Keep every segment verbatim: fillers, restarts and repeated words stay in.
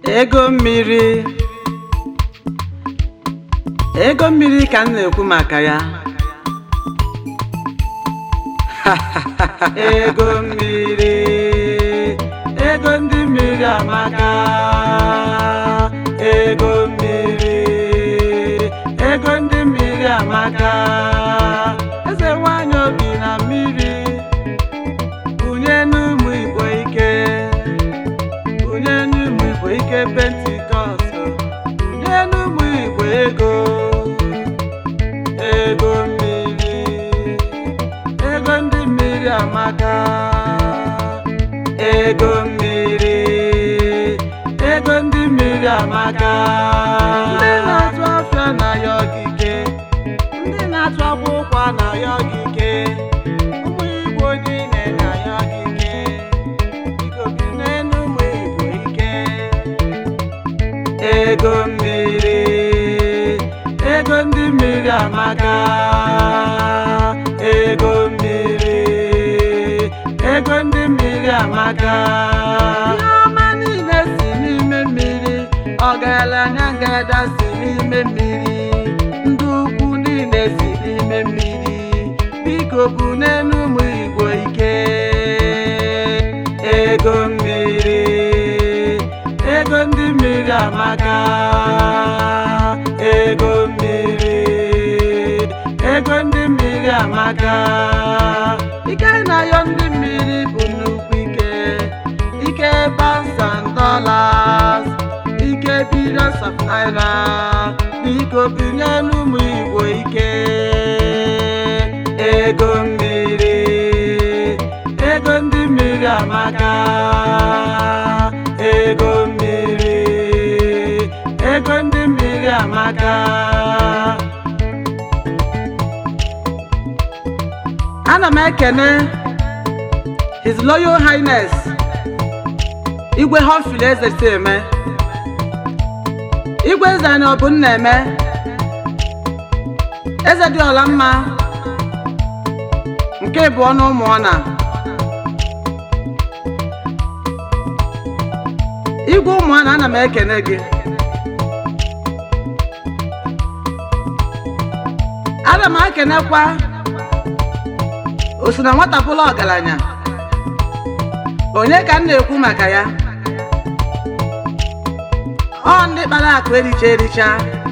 Ego mmiri ego mmiri ka m na-ekwu maka ya. Ego mmiri ego ndị mmiri amaka. Ego mmiri ego ndị mmiri amaka. Eze nwanyị obi na mmiri bunye n'ụmụ Igbo ike, bunye n'ụmụ Igbo ike Pentikọst, bunye n'ụmụ Igbo ego. Ego mmiri ego ndị mmiri amaka. Ego mmiri ego ndị mmiri amaka. Ndị na-atụ afịa na ya ogige, ndị na-atụ akwụkwọ na ya ogige, ụmụ Igbo niile na ya ogige. Biko binye n'ụmụ Igbo ike. Ego mmiri ego ndị mmiri amaka. Ego mmiri ego ndị mmiri amaka. Ihe ọma niile si n'ime mmiri, ọgaranya ngada si n'ime mmiri, ndị ukwu niile si n'ime mmiri. Biko bunye n'ụmụ Igbo ike. Ego mmiri ego ndị mmiri amaka. Ego mmiri ego ndị mmiri amaka. Ike na-ayọ ndị mmiri bụ nnukwu ike, ike pounds and dollars, ike billions of naira. Biko binye n'ụmụ Igbo ike. Ego mmiri ego ndị mmiri amaka. Ego mmiri ego ndị mmiri amaka. Ana m ekene His Royal Highness Igwe Humphrey Eze-Eme, Igwe Eze anyị ọ bụ Nnaeme, Eze dị ọla mma nke bụ ọnụ ụmụ ọna. Igwe ụmụ ọna, ana m ekene gị. Ana m ekenekwa o si na nwata bụla ọgaranya. Onye ka m na-ekwu maka ya? Ọ ndị kpara akụ ericha ericha.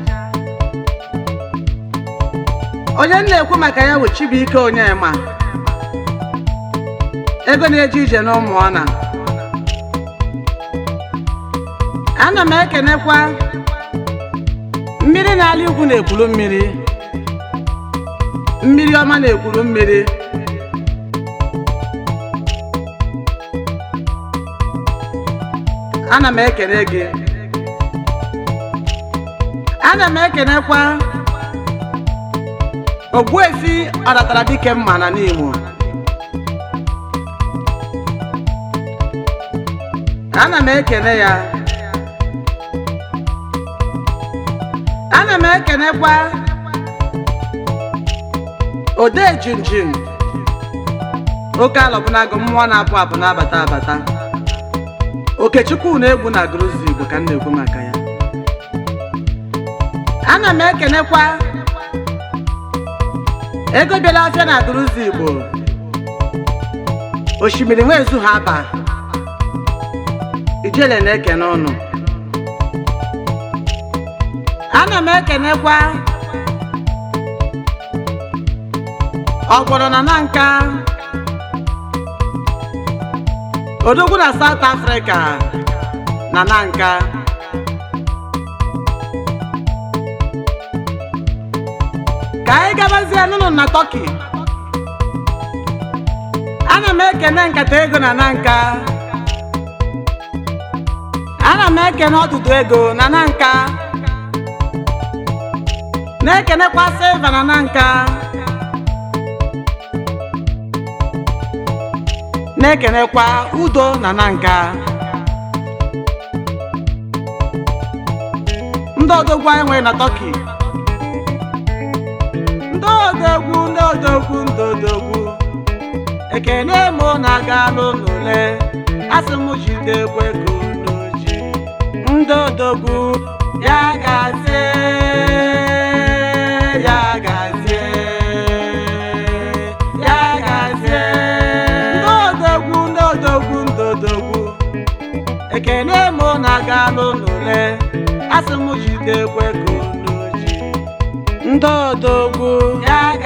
Onye m na-ekwu maka ya bụ Chibuike Onyema, ego na-eje ije n'ụmụ ọna. Ana m ekenekwa mmiri na-ala igwu na-ekwuru mmiri, mmiri ọma na-ekwuru mmiri. Ana m ekene gị. Ana m ekenekwa Ogbuefi Ọdatara Dike Mma na n'Imo. Ana m ekene ya. Ana m ekenekwa Ode Jinjin oke alọbụnago, mmụọ na-apụ apụ na-abata abata. Okechukwu na-egwu na Groove Igbo ka m na-ekwu maka ya. Ana m ekenekwa ego bịara afịa na Groove Igbo, Osimiri Nwezu ha aba Ijele na-ekene ụnụ. Ana m ekenekwa Ọgbọrọ na Nanka, Odogwu na South Africa na Nanka. Ka anyị gabazie n'ụlọ na Turkey. Ana m ekene nkata ego na Nanka. Ana m ekene ọdụdụ ego na Nanka. Na-ekenekwa Silva na Nanka. Na-ekenekwa Udo na Nanka. Ndị odogwu anyị nwere na Turkey. Ndị odogwu ndị odogwu ndị odogwu. Ekene mo na-aga n'ụlọ asị m jide ekwe ka unu ji. ndodogwu ya gazie ya gazie ya gazie ndodogwu ndodogwu ndodogwu ekene mụ na-aga n'ụlọle asị m jidekwe ka unu ji ndodogwu ya